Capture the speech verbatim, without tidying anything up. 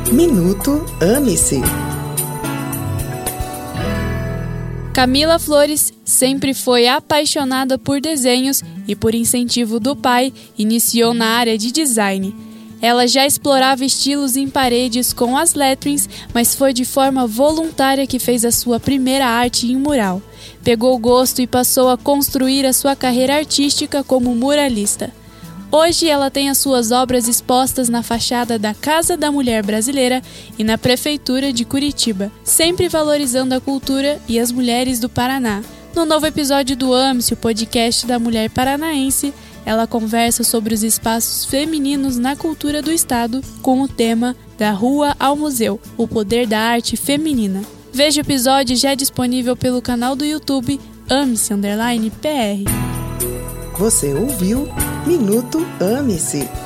Minuto Ame-se. Camila Flores sempre foi apaixonada por desenhos e, por incentivo do pai, iniciou na área de design. Ela já explorava estilos em paredes com as lettrings, mas foi de forma voluntária que fez a sua primeira arte em mural. Pegou gosto e passou a construir a sua carreira artística como muralista. Hoje ela tem as suas obras expostas na fachada da Casa da Mulher Brasileira e na Prefeitura de Curitiba, sempre valorizando a cultura e as mulheres do Paraná. No novo episódio do Ame-se, o podcast da mulher paranaense, ela conversa sobre os espaços femininos na cultura do estado com o tema Da Rua ao Museu, o poder da arte feminina. Veja o episódio já disponível pelo canal do YouTube Ame-se underline P R. Você ouviu Minuto Ame-se.